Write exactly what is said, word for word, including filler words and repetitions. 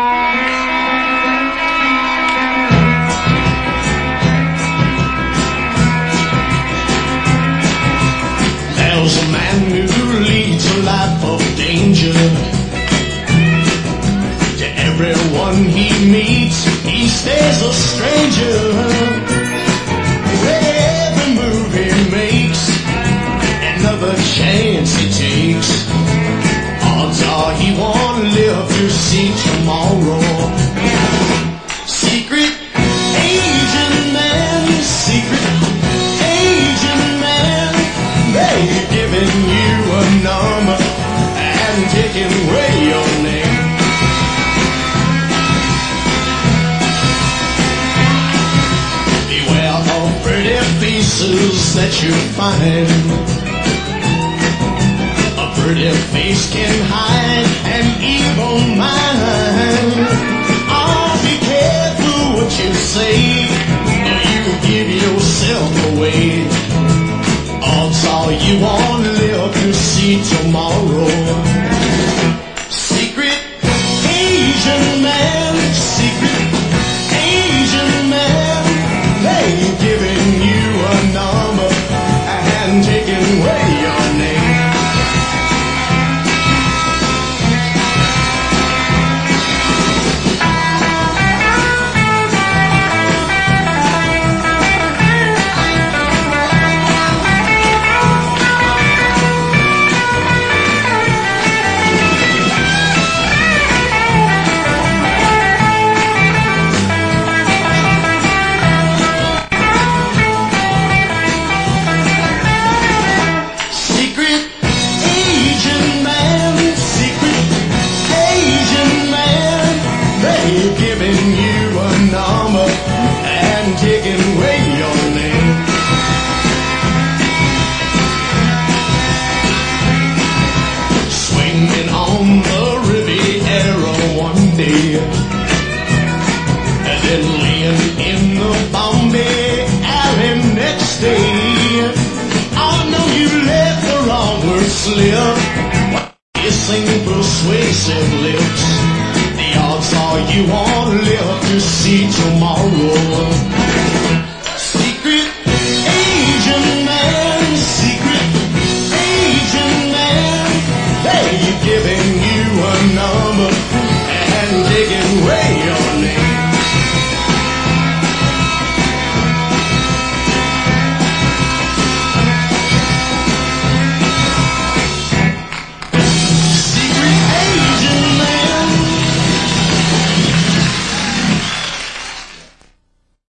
There's a man who leads a life of danger. To everyone he meets, he stays a stranger. With every move he makes, another chance he takes. Odds are he won't live to see tomorrow. Secret agent man, secret agent man, they're giving you a number and taking away your name. Beware of pretty faces that you find. A pretty face can hide an evil mind. Oh, be careful what you say, or you give yourself away. Odds are you won't live to see tomorrow. Secret Asian man, secret Asian man, they're giving you a number and taking away your name. Giving you a number and taking away your name. Swinging on the Riviera one day, and then laying in the Bombay alley next day. Oh no, you let the wrong word slip, kissing persuasive lips. Odds are you won't live to see tomorrow.